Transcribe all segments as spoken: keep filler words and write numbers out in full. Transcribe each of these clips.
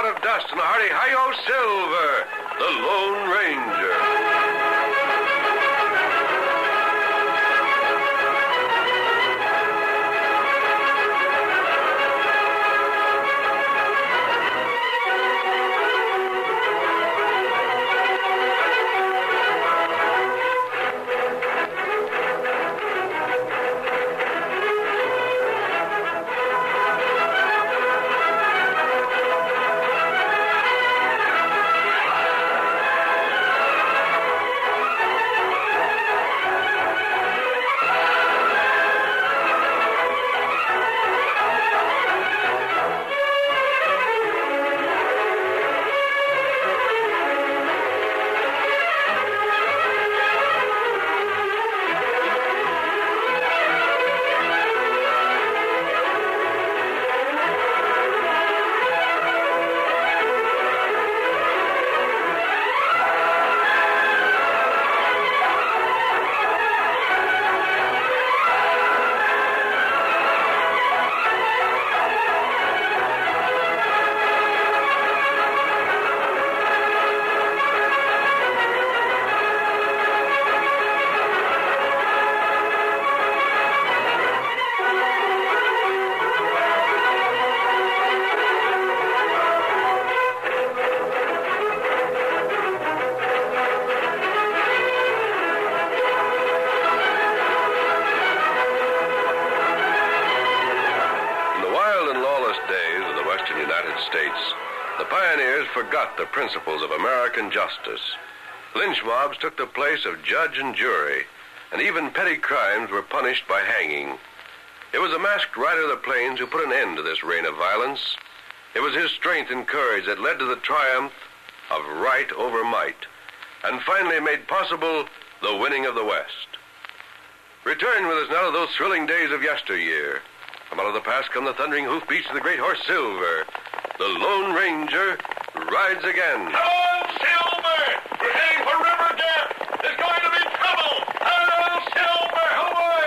cloud of dust and a hearty hi-yo Silver, the Lone Ranger. Forgot the principles of American justice. Lynch mobs took the place of judge and jury, and even petty crimes were punished by hanging. It was a masked rider of the plains who put an end to this reign of violence. It was his strength and courage that led to the triumph of right over might, and finally made possible the winning of the West. Return with us now to those thrilling days of yesteryear. From out of the past come the thundering hoofbeats of the great horse Silver. The Lone Ranger rides again. Hello, Silver! We're heading for River Gap. There's going to be trouble. Hello, Silver! Away!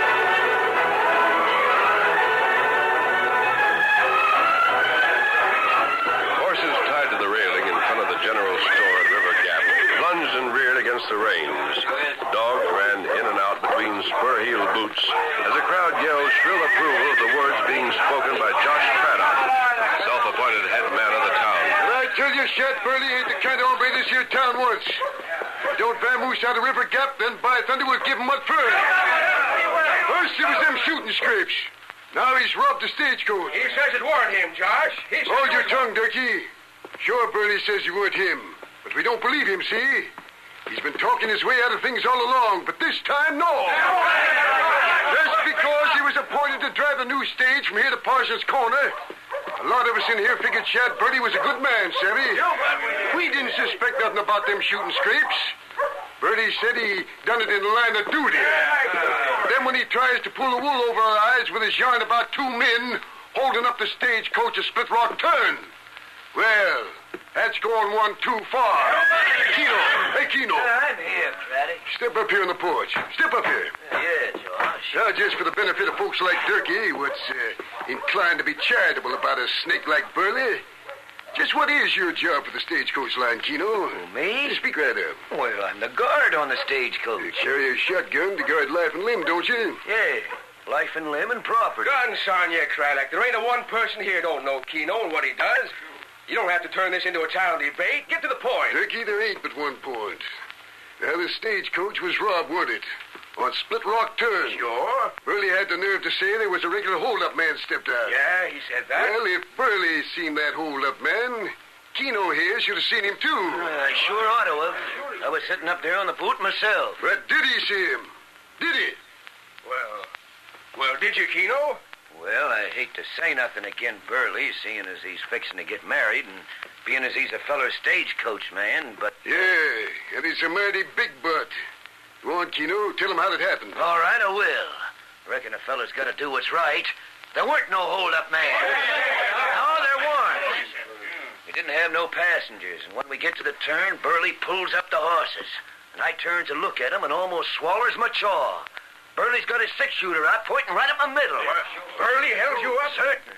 Horses tied to the railing in front of the general store at River Gap plunged and reared against the reins. Dogs ran in and out between spur-heel boots as the crowd yelled shrill approval of the words being spoken by Josh Craddock, self-appointed head man of the town. I tell you, Shad Burley ain't the kind of hombre this here town wants. If don't vamoose out of River Gap, then by thunder we'll give him what first. First it was them shooting scrapes. Now he's robbed the stagecoach. He says it weren't him, Josh. He Hold your tongue, Durkee. Sure, Burley says you weren't him. But we don't believe him, see? He's been talking his way out of things all along, but this time, no. Just because he was appointed to drive the new stage from here to Parsons Corner, a lot of us in here figured Shad Burley was a good man, Savvy. We didn't suspect nothing about them shooting scrapes. Burley said he done it in the line of duty. Then when he tries to pull the wool over our eyes with his yarn about two men holding up the stagecoach at Split Rock Turn, well, that's going one too far. Keno, hey, Keno. Uh, I'm here, Craddock. Step up here on the porch. Step up here. Yeah, Josh. Now, just for the benefit of folks like Durkee, what's uh, inclined to be charitable about a snake like Burley, just what is your job for the stagecoach line, Keno? Who, me? Speak right up. Well, I'm the guard on the stagecoach. You carry a shotgun to guard life and limb, don't you? Yeah, life and limb and property. Guns on you, Craddock. There ain't a one person here don't know Keno and what he does. You don't have to turn this into a town debate. Get to the point. Durkee, there ain't but one point. Now, the stagecoach was robbed, wasn't it? On Split Rock Turn. Sure. Burley had the nerve to say there was a regular hold-up man stepped out. Yeah, he said that. Well, if Burley seen that hold-up man, Keno here should have seen him, too. Uh, I sure ought to have. I was sitting up there on the boot myself. But did he see him? Did he? Well, well, did you, Keno? Well, I hate to say nothing again Burley, seeing as he's fixing to get married and being as he's a feller stagecoach man, but... Yeah, and he's a mighty big butt. Go on, Keno, tell him how it happened. All right, I will. Reckon a feller's got to do what's right. There weren't no hold-up man. No, there weren't. We didn't have no passengers, and when we get to the turn, Burley pulls up the horses. And I turn to look at him and almost swallows my jaw. Burley's got his six-shooter out, pointing right at my middle. Burley held you up? Certain.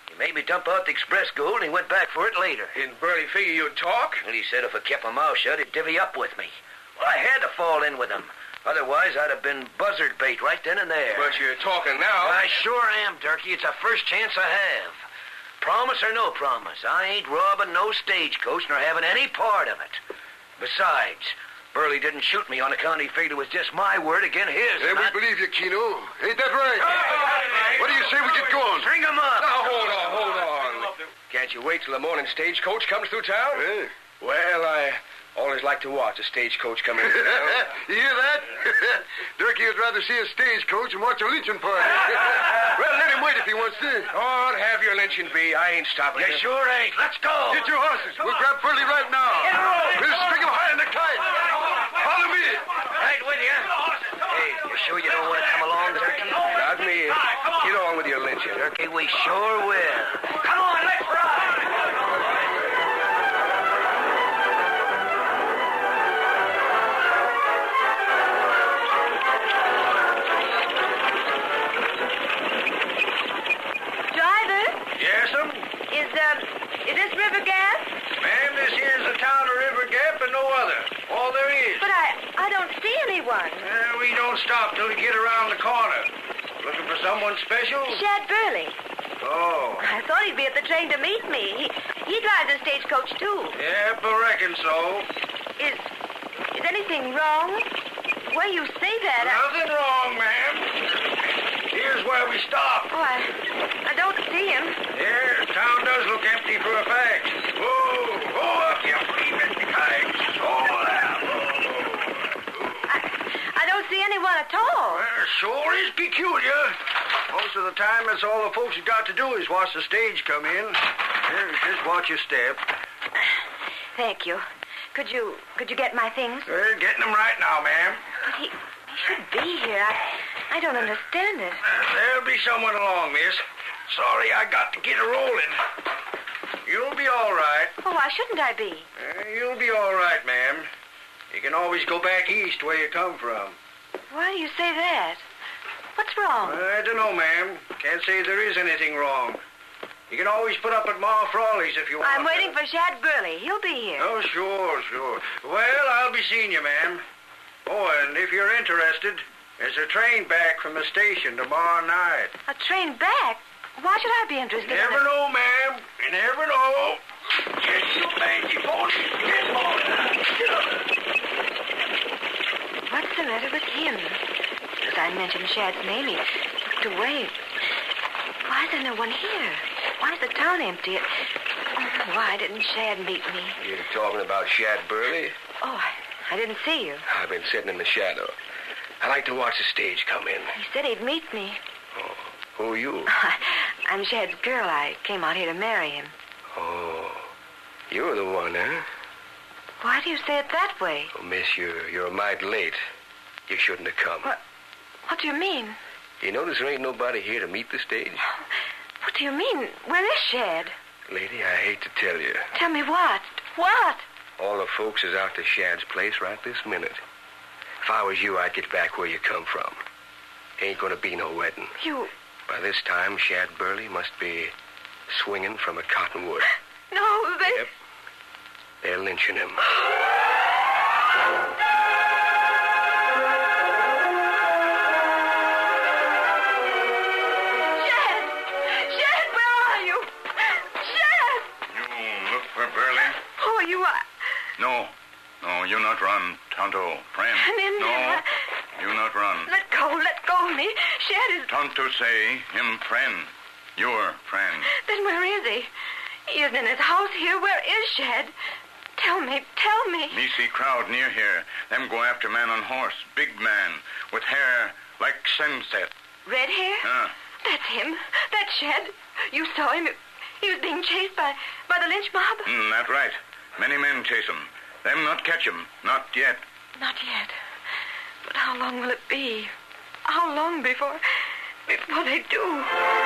He made me dump out the express gold, and he went back for it later. Didn't Burley figure you'd talk? And he said if I kept my mouth shut, he'd divvy up with me. Well, I had to fall in with him. Otherwise, I'd have been buzzard bait right then and there. But you're talking now. I sure am, Durkee. It's the first chance I have. Promise or no promise, I ain't robbing no stagecoach nor having any part of it. Besides, Burley didn't shoot me on account he figured it was just my word against his. Hey, not... we believe you, Keno. Ain't that right? What do you say we get going? String him up. Now, hold on, hold on. Can't you wait till the morning stagecoach comes through town? Hey. Well, I always like to watch a stagecoach come in. You hear that? Durkee would rather see a stagecoach and watch a lynching party. Well, let him wait if he wants to. Oh, have your lynching be. I ain't stopping You you. sure ain't. Let's go. Get your horses. We'll grab Burley right now. We'll string him high in the kite. Follow me. Right with you. Hey, you sure you don't want to come along, Durkee? Not me. Get on with your lynching. Durkee, we sure will. Come on, let's ride. Is, um, is this River Gap? Ma'am, this here's the town of River Gap and no other. All there is. But I, I don't see anyone. Uh, we don't stop till we get around the corner. Looking for someone special? Shad Burley. Oh. I thought he'd be at the train to meet me. He, he drives a stagecoach, too. Yep, I reckon so. Is, is anything wrong? Well, you say that. Nothing I... wrong, ma'am. Here's where we stop. Oh, I, I don't see him. Yeah, town does look empty for a fact. Whoa, go up, you bleeding kites. Oh, there. I, I don't see anyone at all. Well, sure is peculiar. Most of the time, that's all the folks have got to do is watch the stage come in. Here, just watch your step. Thank you. Could you, could you get my things? We're getting them right now, ma'am. But he, he should be here. I, I don't understand it. Uh, there'll be someone along, miss. Sorry, I got to get a rolling. You'll be all right. Oh, why shouldn't I be? Uh, you'll be all right, ma'am. You can always go back east where you come from. Why do you say that? What's wrong? I don't know, ma'am. Can't say there is anything wrong. You can always put up at Ma Frawley's if you want. I'm waiting for Shad Burley. He'll be here. Oh, sure, sure. Well, I'll be seeing you, ma'am. Oh, and if you're interested, there's a train back from the station tomorrow night. A train back? Why should I be interested You never in it? know, ma'am. You never know. Get your banky pony. Get on. Get up. What's the matter with him? As I mentioned Shad's name, he looked away. Why is there no one here? Why is the town empty? Why didn't Shad meet me? You're talking about Shad Burley? Oh, I, I didn't see you. I've been sitting in the shadow. I like to watch the stage come in. He said he'd meet me. Oh, who are you? I'm Shad's girl. I came out here to marry him. Oh, you're the one, huh? Why do you say it that way? Oh, miss, you're, you're a mite late. You shouldn't have come. What, what do you mean? You notice there ain't nobody here to meet the stage? What do you mean? Where is Shad? Lady, I hate to tell you. Tell me what? What? All the folks is out to Shad's place right this minute. If I was you, I'd get back where you come from. Ain't gonna be no wedding. You... By this time, Shad Burley must be swinging from a cottonwood. No, they... Yep. They're lynching him. Shad! Shad, where are you? Shad! You look for Burley? Oh, you are... No. No, you not run, Tonto. Friend. An Indian. No, you not run. Let go, let go of me. Shad is... Tonto say him friend. Your friend. Then where is he? He isn't in his house here. Where is Shad? Tell me, tell me. Me see crowd near here. Them go after man on horse. Big man. With hair like sunset. Red hair? Huh. That's him. That's Shad. You saw him. He was being chased by, by the lynch mob. Mm, that right. Many men chase him. Them not catch him. Not yet. Not yet. But how long will it be? How long before... before they do?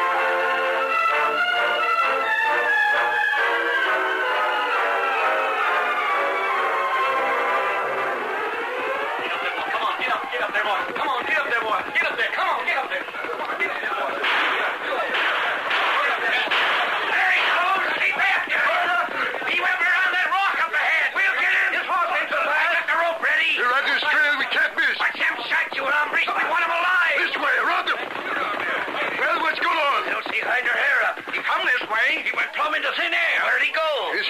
Come on, get up, get up there, boy. Come on, get up there, boy. Get up there. Come on, get up there. Come on, get up there, boy.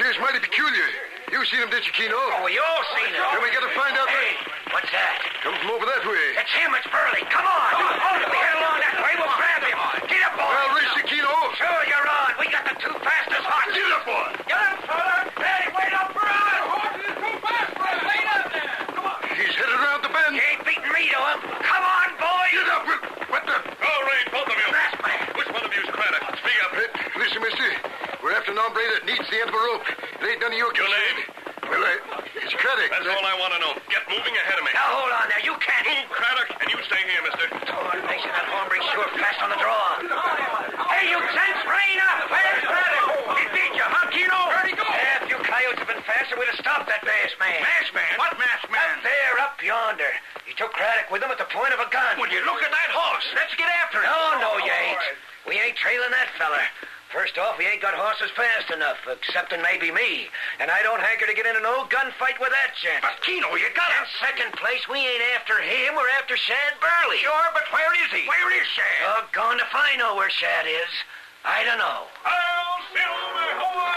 appears mighty peculiar. You seen him, didn't you, Keno? Oh, we all seen him. Then we gotta find out. Hey, what's that? Come from over that way. It's him. It's Burley. Come on. If we head along that way, we'll grab him. Get up, boy. I'll race you, Keno. Sure, you're on. We got the two fastest horses. Get up, boy. Get up, fella. Hey, wait up for us. Horses is too fast for us. Wait up there. Come on. He's headed around the bend. You ain't beating me to him. Come on, boy. Get up. Will. What the? All right, both of you. Masked man. Which one of you's Craddock? Speak up. Hey, listen, mister. We're after an hombre that needs the end of a rope. It ain't none of your Your concern. name? Well, I, it's Craddock. That's all I want to know. Get moving ahead of me. Now, hold on there. You can't. Move, Craddock, and you stay here, mister. Lord, Mason, that hombre's sure fast on the draw. Hey, you gents, rein up. Where's Craddock? He beat you, huh, Keno? Where'd he go? Yeah, if you coyotes had been faster, we'd have stopped that masked man. Masked man? What masked man? Up there, up yonder. He took Craddock with him at the point of a gun. Would you look at that horse? Let's get after him. No, no, you ain't. We ain't trailing that feller. First off, we ain't got horses fast enough, excepting maybe me. And I don't hanker to get in an old gunfight with that gent. But, Keno, you got In second place, we ain't after him. We're after Shad Burley. Sure, but where is he? Where is Shad? Doggone if I know where Shad is. I don't know. I'll Silver, Hawaii!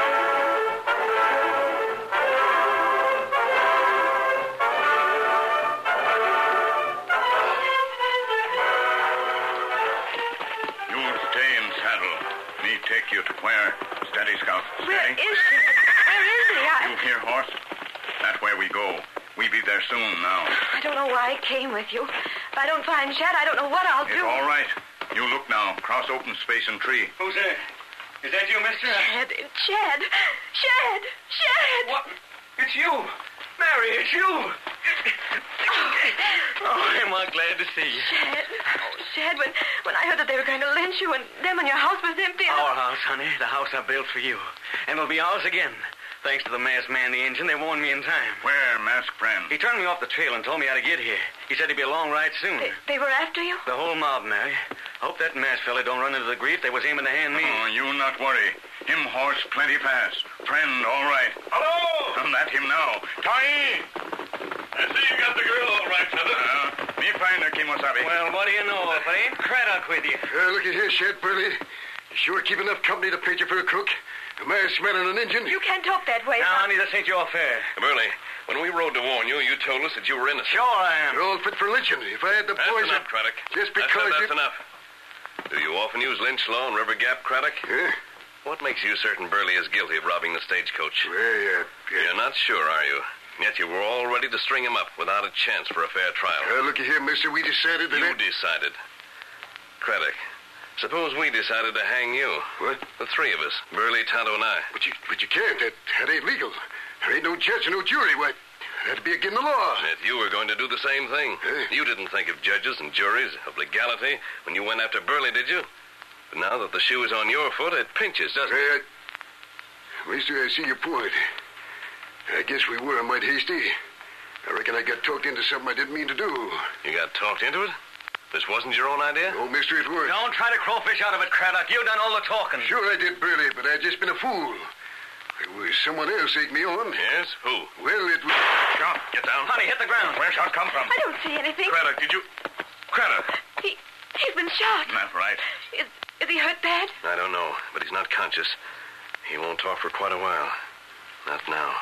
Me take you to where? Steady, Scout. Steady. Where is he? Where is he? I... You hear, horse? That's where we go. We be there soon now. I don't know why I came with you. If I don't find Shad, I don't know what I'll It's do. all right. You look now. Cross open space and tree. Who's there? Is that you, mister? Shad, Shad, Shad, Shad. What? It's you. Mary, it's you. Oh, am I glad to see you. Shad, oh, Shad, when, when I heard that they were going to lynch you and them and your house was empty... I- Our house, honey. The house I built for you. And it'll be ours again. Thanks to the masked man, the engine, they warned me in time. Where, masked friend? He turned me off the trail and told me how to get here. He said he'd be along right soon. They, they were after you? The whole mob, Mary. Hope that masked fella don't run into the grief they was aiming to hand me. Oh, you not worry. Him horse plenty fast. Friend, all right. Hello! And that him now. Ty! I see you got the girl all right, Feather. Uh, me find her, Kimosabe. Well, what do you know? If it ain't Craddock with you. Uh, look at here, Shad Burley. You sure keep enough company to pay you for a cook? A masked man and an engine? You can't talk that way. Now, honey, this ain't your affair. Burley, when we rode to warn you, you told us that you were innocent. Sure I am. You're all fit for lynching. If I had the That's poison... enough, Craddock. Just I because said that's you... enough. Do you often use lynch law in River Gap, Craddock? Huh? What makes you certain Burley is guilty of robbing the stagecoach? Well, yeah, yeah. You're not sure, are you? Yet you were all ready to string him up without a chance for a fair trial. Uh, looky here, mister. We decided that... You that- decided. Craddock, suppose we decided to hang you. What? The three of us, Burley, Tonto, and I. But you, but you can't. That, that ain't legal. There ain't no judge and no jury. Why, that'd be against the law. Yet you were going to do the same thing. Hey. You didn't think of judges and juries, of legality, when you went after Burley, did you? But now that the shoe is on your foot, it pinches, doesn't it? Uh, mister, I see your point. I guess we were mighty hasty. I reckon I got talked into something I didn't mean to do. You got talked into it? This wasn't your own idea? Oh, mister, it was. Don't try to crawfish out of it, Craddock. You done all the talking. Sure I did, Burley, but I just been a fool. It was someone else egged me on. Yes? Who? Well, it was... Shot, get down. Honey, hit the ground. Where shot come from? I don't see anything. Craddock, did you... Craddock. He, he's been shot. That's right. Is, is he hurt bad? I don't know, but he's not conscious. He won't talk for quite a while. Not now.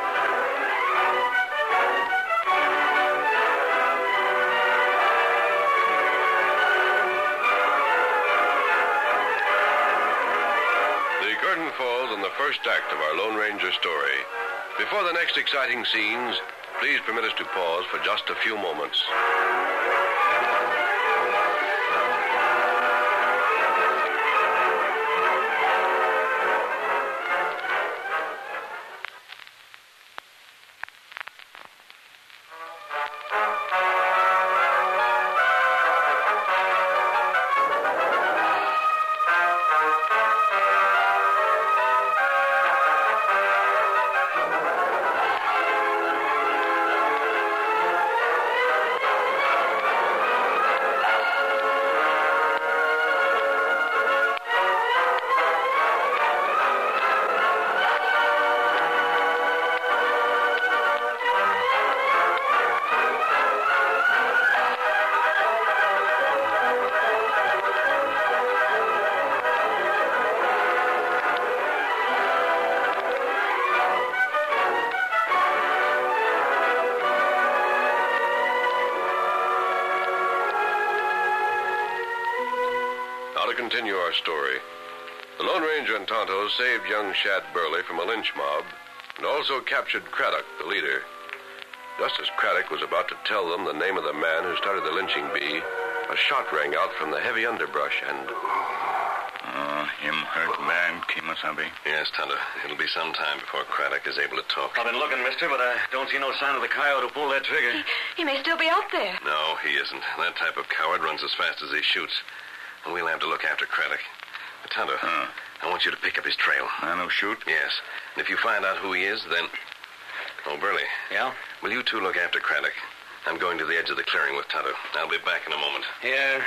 The curtain falls on the first act of our Lone Ranger story. Before the next exciting scenes, please permit us to pause for just a few moments. Now to continue our story. The Lone Ranger and Tonto saved young Shad Burley from a lynch mob and also captured Craddock, the leader. Just as Craddock was about to tell them the name of the man who started the lynching bee, a shot rang out from the heavy underbrush and... Oh, him hurt bad, Kimosabe. Yes, Tonto. It'll be some time before Craddock is able to talk. I've been looking, mister, but I don't see no sign of the coyote who pulled that trigger. He, he may still be out there. No, he isn't. That type of coward runs as fast as he shoots. And we'll have to look after Craddock. But Tonto, Huh. I want you to pick up his trail. I no shoot? Yes. And if you find out who he is, then... Oh, Burley. Yeah? Will you two look after Craddock? I'm going to the edge of the clearing with Tonto. I'll be back in a moment. Yeah.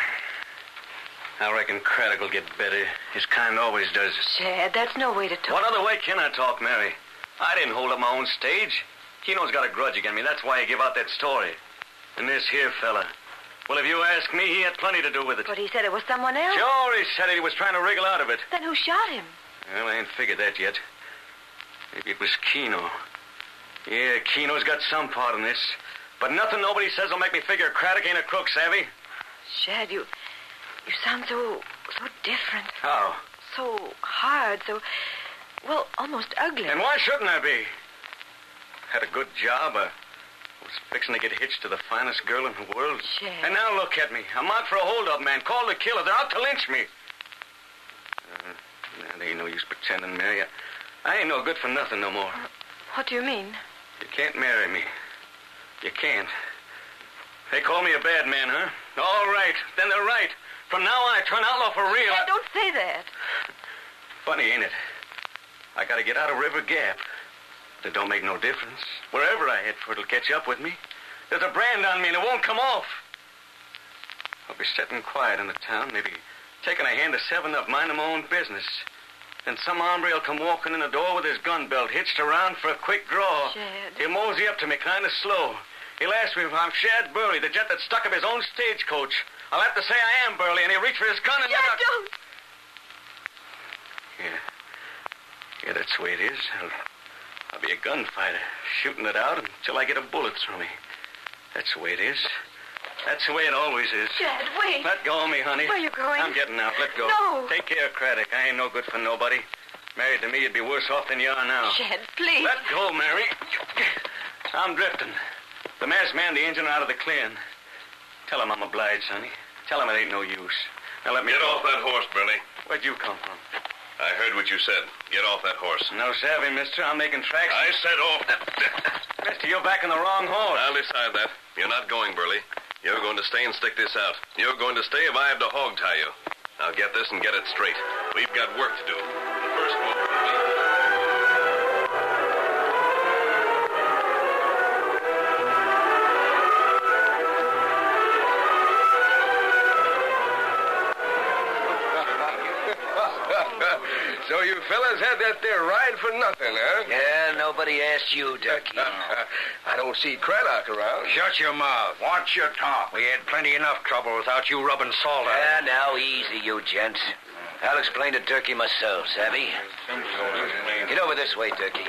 I reckon Craddock will get better. His kind always does. Shad, that's no way to talk. What other way can I talk, Mary? I didn't hold up my own stage. Kino's got a grudge against me. That's why he gave out that story. And this here fella. Well, if you ask me, he had plenty to do with it. But he said it was someone else. Sure, he said it. He was trying to wriggle out of it. Then who shot him? Well, I ain't figured that yet. Maybe it was Kino. Yeah, Kino's got some part in this. But nothing nobody says will make me figure Craddock ain't a crook, savvy? Shad, you... You sound so... so different. How? So hard, so... Well, almost ugly. And why shouldn't I be? Had a good job. I was fixing to get hitched to the finest girl in the world. Shad. And now look at me. I'm out for a hold-up, man. Called the killer. They're out to lynch me. Uh, nah, there ain't no use pretending, Mary. I, I ain't no good for nothing no more. What do you mean? You can't marry me. You can't. They call me a bad man, huh? All right. Then they're right. From now on, I turn outlaw for real. Shad, I... don't say that. Funny, ain't it? I gotta get out of River Gap. It don't make no difference. Wherever I head for, it'll catch up with me. There's a brand on me, and it won't come off. I'll be sitting quiet in the town, maybe taking a hand to seven up, minding my own business. Then some hombre will come walking in the door with his gun belt hitched around for a quick draw. Shad. He'll mosey up to me kind of slow. He'll ask me if I'm Shad Burley, the jet that stuck up his own stagecoach. I'll have to say I am Burley, and he'll reach for his gun and Shad, then... I... don't. Yeah. Yeah, that's the way it is. I'll, I'll be a gunfighter, shooting it out until I get a bullet through me. That's the way it is. That's the way it always is. Shad, wait. Let go of me, honey. Where you going? I'm getting out. Let go. No. Take care of Craddock. I ain't no good for nobody. Married to me, you'd be worse off than you are now. Shad, please. Let go, Mary. I'm drifting. The masked man, the engine, are out of the clearing. Tell him I'm obliged, honey. Tell him it ain't no use. Now let me Get go. off that horse, Burley. Where'd you come from? I heard what you said. Get off that horse. No savvy, mister. I'm making tracks. I said off. Mister, you're backing the wrong horse. I'll decide that. You're not going, Burley. You're going to stay and stick this out. You're going to stay if I have to hog tie you. Now get this and get it straight. We've got work to do. The first move will be... So you fellas had that there ride for nothing, huh? Yeah, nobody asked you, Ducky. I don't see Craddock around. Shut your mouth. Watch your talk. We had plenty enough trouble without you rubbing salt on Ah, it. now, easy, you gents. I'll explain to Turkey myself, savvy? Get over this way, Turkey.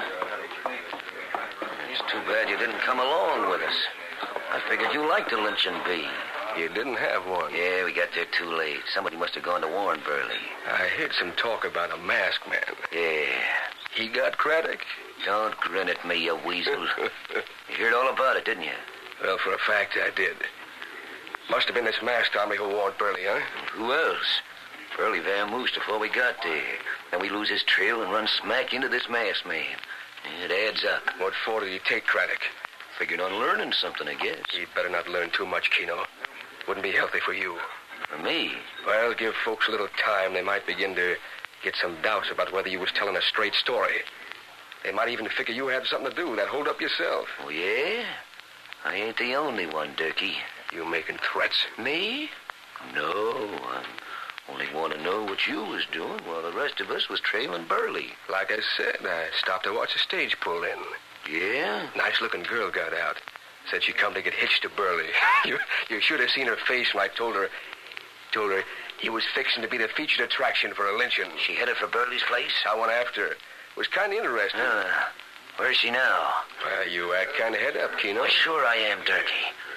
It's too bad you didn't come along with us. I figured you liked the lynching bee. You didn't have one. Yeah, we got there too late. Somebody must have gone to warn Burley. I heard some talk about a masked man. Yeah. He got Craddock? Don't grin at me, you weasel. You heard all about it, didn't you? Well, for a fact, I did. Must have been this masked hombre who warned Burley, huh? Who else? Burley vamoosed before we got there. Then we lose his trail and run smack into this masked man. It adds up. What for did he take Craddock? Figured on learning something, I guess. He'd better not learn too much, Kino. Wouldn't be healthy for you. For me? Well, give folks a little time. They might begin to get some doubts about whether you was telling a straight story. They might even figure you had something to do with that hold up yourself. Oh, yeah? I ain't the only one, Durkee. You making threats? Me? No, I only want to know what you was doing while the rest of us was trailing Burley. Like I said, I stopped to watch the stage pull in. Yeah? Nice-looking girl got out. Said she'd come to get hitched to Burley. you, you should have seen her face when I told her... Told her he was fixing to be the featured attraction for a lynching. She headed for Burley's place? I went after her. It was kind of interesting. Uh, where is she now? Well, you act kind of head up, Kino. Well, sure I am, Durkee.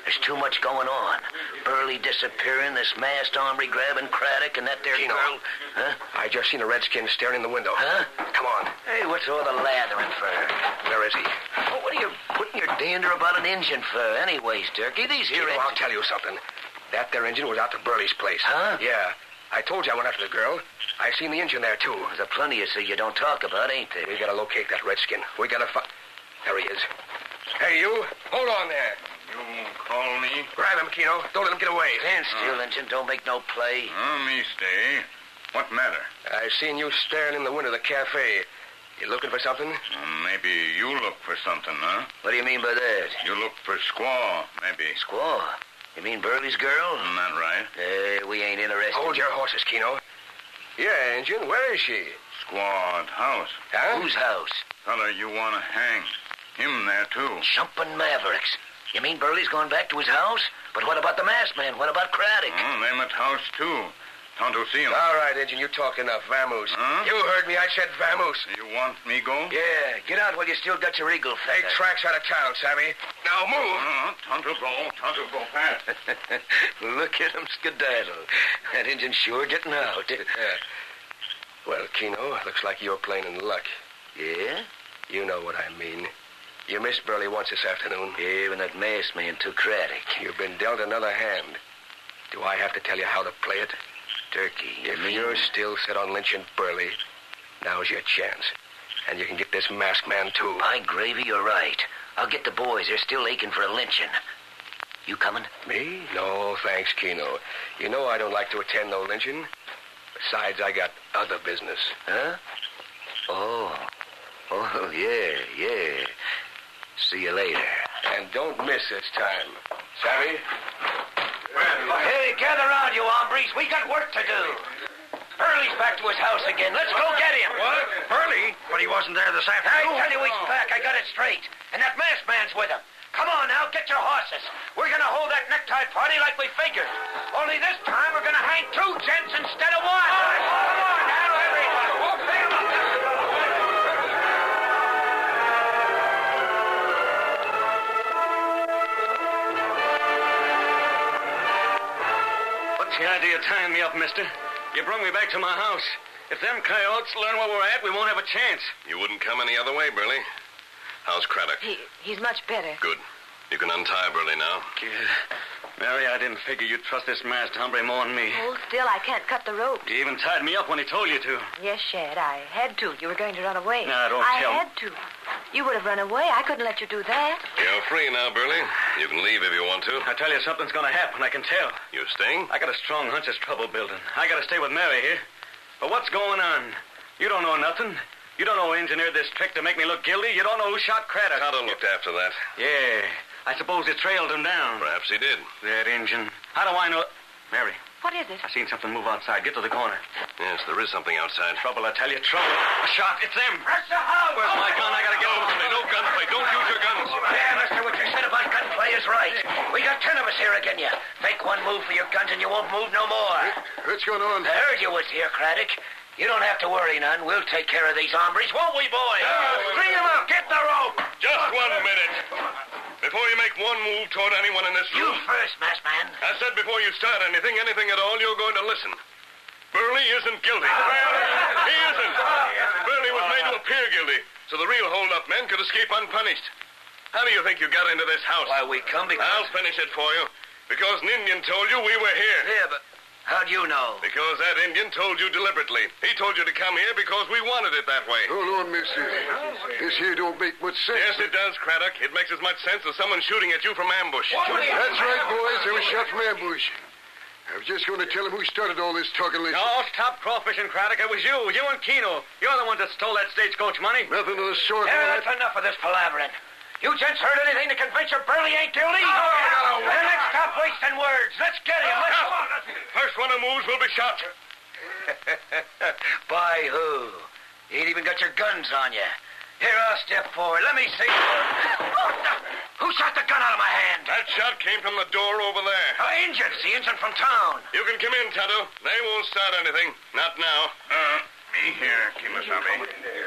There's too much going on. Burley disappearing, this masked hombre grabbing Craddock, and that there Keno. girl. Huh? I just seen a redskin staring in the window. Huh? Come on. Hey, what's all the lathering for? Where is he? Oh, what are you putting your dander about an engine for? Anyways, Turkey, these here... Keno, I'll engines- tell you something. That there engine was out to Burley's place. Huh? Yeah. I told you I went after the girl. I seen the engine there, too. There's a plenty of so you don't talk about, ain't there? We gotta locate that redskin. We gotta find... There he is. Hey, you. Hold on there. You call me? Grab him, Keno. Don't let him get away. Stand still, engine. Don't make no play. Oh, me stay. What matter? I seen you staring in the window of the cafe. You looking for something? Uh, maybe you look for something, huh? What do you mean by that? You look for squaw, maybe. Squaw? You mean Burley's girl? Isn't that right? Hey, we ain't interested. Hold your horses, Keno. Yeah, engine. Where is she? Squaw at house. Huh? Whose house? Fella you want to hang. Him there, too. Jumping Mavericks. You mean Burley's going back to his house? But what about the masked man? What about Craddock? Oh, them at house, too. Tonto see him. All right, engine. You talk enough. Vamoose. Huh? You heard me. I said vamoose. You want me go? Yeah, get out while you still got your eagle Take feather. tracks out of town, Savvy. Now move. Uh, Tonto go. Tonto go fast. Look at him skedaddle. That engine's sure getting out. Yeah. Well, Keno, looks like you're playing in luck. Yeah? You know what I mean. You missed Burley once this afternoon. Yeah, when that masked man took Craddock. You've been dealt another hand. Do I have to tell you how to play it? Turkey, you If mean... you're still set on lynching Burley, now's your chance. And you can get this masked man, too. By gravy, you're right. I'll get the boys. They're still aching for a lynching. You coming? Me? No, thanks, Keno. You know I don't like to attend no lynching. Besides, I got other business. Huh? Oh. Oh, yeah, yeah. See you later. And don't miss this time. Savvy? Hey, gather round, you hombres. We got work to do. Burley's back to his house again. Let's go get him. What? Burley? But he wasn't there this I afternoon. tell you he's back. I got it straight. And that masked man's with him. Come on now, get your horses. We're going to hold that necktie party like we figured. Only this time we're going to hang two gents instead of one. Come on now, everybody. Pick 'em up. What's the idea of tying me up, mister? You brought me back to my house. If them coyotes learn where we're at, we won't have a chance. You wouldn't come any other way, Burley. How's Craddock? He, he's much better. Good. You can untie Burley now. Kid, Mary, I didn't figure you'd trust this masked hombre more than me. Hold still, I can't cut the rope. You even tied me up when he told you to. Yes, Shad, I had to. You were going to run away. No, don't I tell me. had to. You would have run away. I couldn't let you do that. You're free now, Burley. You can leave if you want to. I tell you, something's going to happen. I can tell. You staying? I got a strong hunch there's trouble building. I got to stay with Mary here. But what's going on? You don't know nothing. You don't know who engineered this trick to make me look guilty. You don't know who shot Craddock. Tonto looked after that. Yeah. I suppose it trailed him down. Perhaps he did. That engine. How do I know... Mary, What is it? I seen something move outside. Get to the corner. Yes, there is something outside. Trouble, I tell you. Trouble. A shot. It's them. Press the house. Where's my gun? I gotta get over Gunplay, no gunplay. Don't use your guns. Yeah, mister, what you said about gunplay is right. We got ten of us here again you. Make one move for your guns and you won't move no more. What's going on? I heard you was here, Craddock. You don't have to worry none. We'll take care of these hombres, won't we, boys? String them up. Get the rope. Just one minute. Before you make one move toward anyone in this You room, first, masked man. I said before you start anything, anything at all, you're going to listen. Burley isn't guilty. He isn't. Burley was made to appear guilty, so the real hold-up men could escape unpunished. How do you think you got into this house? Why, we come because... I'll finish it for you. Because an Indian told you we were here. Yeah, but how'd you know? Because that Indian told you deliberately. He told you to come here because we wanted it that way. Hold on, mister. This here don't make much sense. Yes, it does, Craddock. It makes as much sense as someone shooting at you from ambush. That's right, boys. They were shot from ambush. I was just going to tell him who started all this talking like... No, stop crawfishing, Craddock. It was you. You and Keno. You're the ones that stole that stagecoach money. Nothing of the sort. Yeah, lad. that's enough of this palavering. You gents heard anything to convince you Burley ain't guilty? Oh, then let's stop wasting words. Let's get him. Let's... First one who moves will be shot. By who? You ain't even got your guns on you. Here, I'll step forward. Let me see. Who shot the gun out of my hand? That shot came from the door over there. Oh, Injun. The Injun from town. You can come in, Tonto. They won't start anything. Not now. Uh, me here, Kimasabi.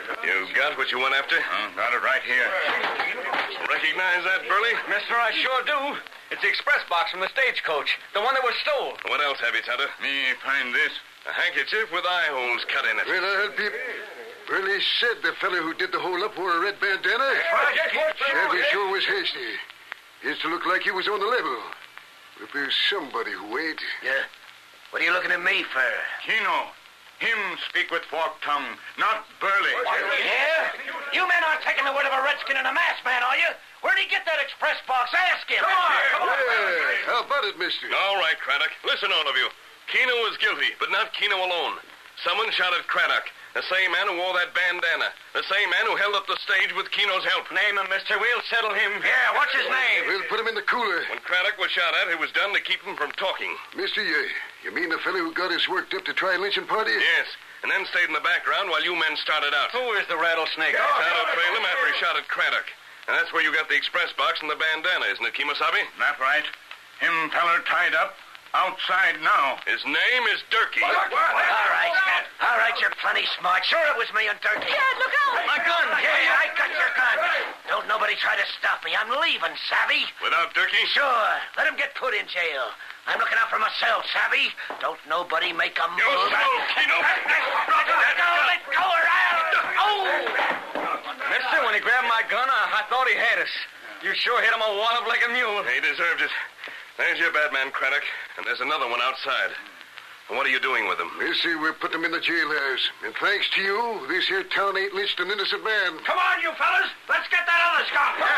You got what you went after? Oh, got it right here. Recognize that, Burley? Mister, I sure do. It's the express box from the stagecoach. The one that was stole. What else have you, Tonto? Me find this. A handkerchief with eye holes cut in it. Well, I'll be... Burley said the fellow who did the hole-up wore a red bandana. Shabby sure was hasty. Used to look like he was on the level. But there's somebody who ain't. Yeah? What are you looking at me for? Keno. Him speak with forked tongue, not Burley. Yeah? You men aren't taking the word of a redskin and a masked man, are you? Where'd he get that express box? Ask him. Come on, come on. Yeah, how about it, mister? All right, Craddock. Listen, all of you. Keno was guilty, but not Keno alone. Someone shot at Craddock. The same man who wore that bandana. The same man who held up the stage with Keno's help. Name him, mister. We'll settle him. Yeah, what's his name? We'll put him in the cooler. When Craddock was shot at, it was done to keep him from talking. Mister, you, you mean the fellow who got us worked up to try a lynching party? Yes, and then stayed in the background while you men started out. Who is the rattlesnake? Tonto trailed him after he shot at Craddock. And that's where you got the express box and the bandana, isn't it, Kemosabe? That right. Him feller tied up. Outside now. His name is Durkee. All right, all right, you're plenty smart. Sure, it was me and Durkee. Dad, look out! My gun! Yeah, I got your gun. Don't nobody try to stop me. I'm leaving, savvy? Without Durkee? Sure. Let him get put in jail. I'm looking out for myself, savvy? Don't nobody make a move. You son, Keno! Let go, let go, or I'll... Oh! Mister, when he grabbed my gun, I, I thought he had us. You sure hit him a wallop like a mule. He deserved it. There's your bad man, Craddock. And there's another one outside. And what are you doing with him? Mister, we're putting him in the jailhouse. And thanks to you, this here town ain't lynched an innocent man. Come on, you fellas. Let's get that other skunk. Come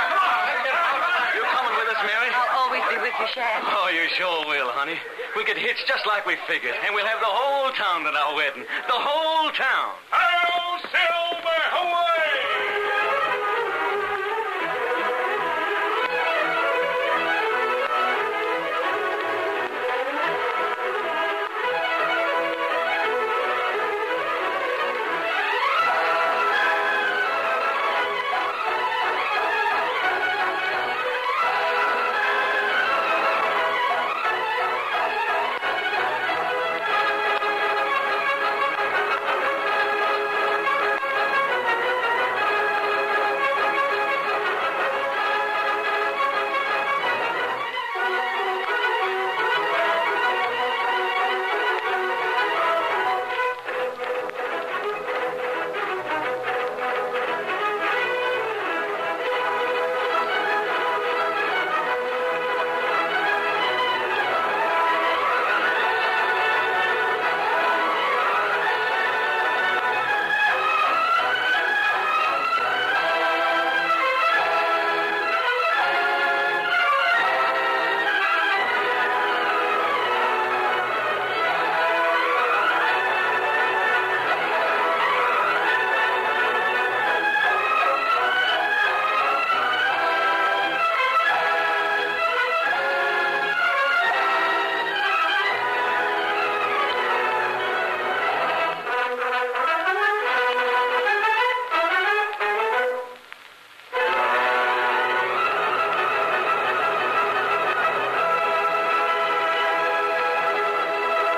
on. You coming with us, Mary? I'll always be with you, Shad. Oh, you sure will, honey. We'll get hitched just like we figured. And we'll have the whole town at our wedding. The whole town. Hail, Silver, away!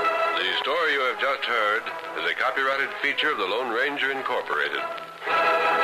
Just heard is a copyrighted feature of the Lone Ranger Incorporated.